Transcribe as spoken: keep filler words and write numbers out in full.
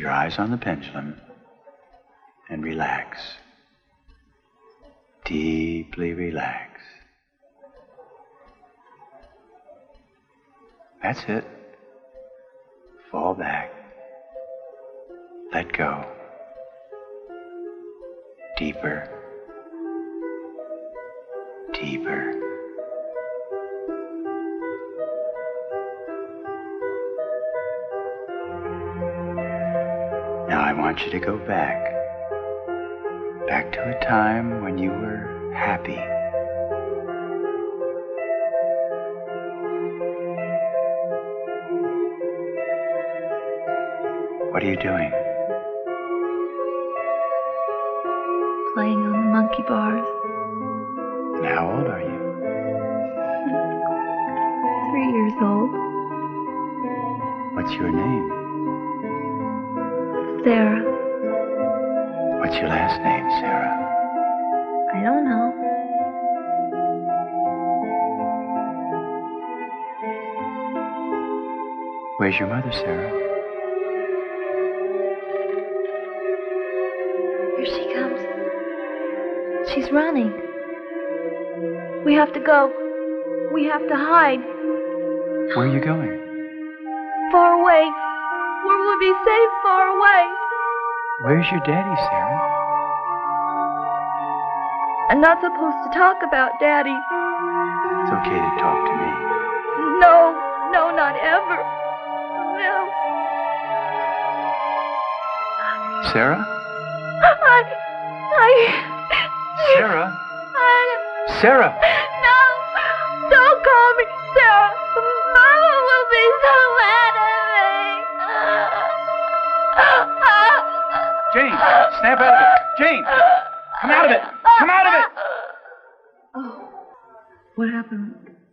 your eyes on the pendulum and relax. Deeply relax. That's it. Fall back. Let go. Deeper. Deeper. Now I want you to go back. Back to a time when you were happy. What are you doing? Playing on the monkey bars. And how old are you? Three years old. What's your name? Sarah. What's your last name, Sarah? I don't know. Where's your mother, Sarah? Here she comes. She's running. We have to go. We have to hide. Where are you going? Far away. Where we'll be safe, far away. Where's your daddy, Sarah? I'm not supposed to talk about Daddy. It's okay to talk to me. No, no, not ever. No. Sarah? I... I... Sarah? I... Sarah! No! Don't call me Sarah! Mama will be so mad at me! Jane! Snap out of it! Jane! Come out of it! Come out of it! Oh. What happened?